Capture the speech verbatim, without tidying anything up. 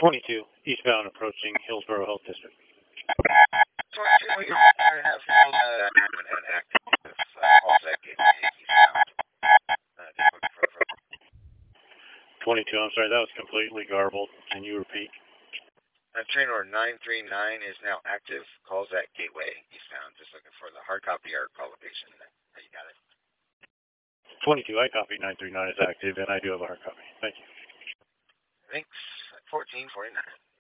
twenty-two, eastbound approaching Hillsborough Health District. twenty-two, you have held uh, an active uh, calls that gateway eastbound. Uh, just looking for the twenty-two, I'm sorry, that was completely garbled. Can you repeat? Uh, train order nine three nine is now active. Calls at gateway eastbound. Just looking for the hard copy or call location. You got it. twenty-two, I copy nine three nine is active, and I do have a hard copy. Thank you. Thanks. fourteen forty-nine.